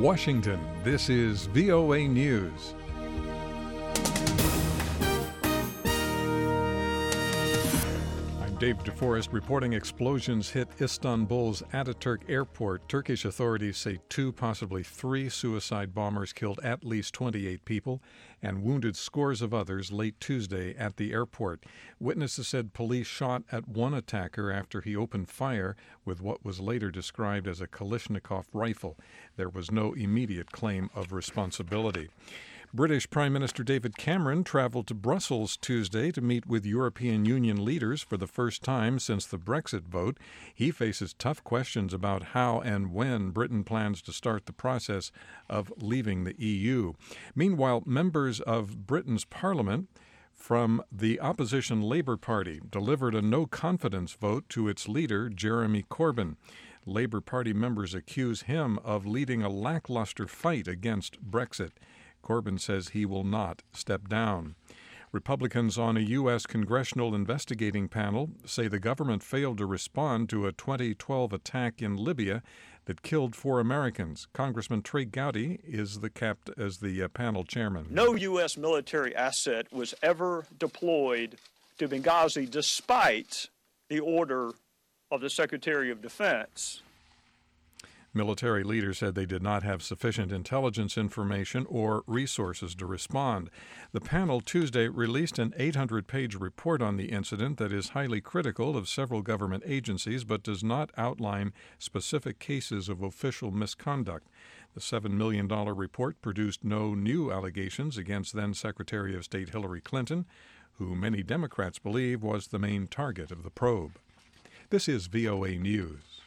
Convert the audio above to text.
Washington, this is VOA News. I'm Dave DeForest reporting explosions hit Istanbul's Ataturk airport. Turkish authorities say 2, possibly 3 suicide bombers killed at least 28 people and wounded scores of others late Tuesday at the airport. Witnesses said police shot at one attacker after he opened fire with what was later described as a Kalashnikov rifle. There was no immediate claim of responsibility. British Prime Minister David Cameron traveled to Brussels Tuesday to meet with European Union leaders for the first time since the Brexit vote. He faces tough questions about how and when Britain plans to start the process of leaving the EU. Meanwhile, members of Britain's Parliament from the opposition Labour Party delivered a no-confidence vote to its leader, Jeremy Corbyn. Labour Party members accuse him of leading a lackluster fight against Brexit. Corbyn says he will not step down. Republicans on a U.S. congressional investigating panel say the government failed to respond to a 2012 attack in Libya that killed 4 Americans. Congressman Trey Gowdy is the panel chairman. No U.S. military asset was ever deployed to Benghazi despite the order of the Secretary of Defense. Military leaders said they did not have sufficient intelligence information or resources to respond. The panel Tuesday released an 800-page report on the incident that is highly critical of several government agencies but does not outline specific cases of official misconduct. The $7 million report produced no new allegations against then-Secretary of State Hillary Clinton, who many Democrats believe was the main target of the probe. This is VOA News.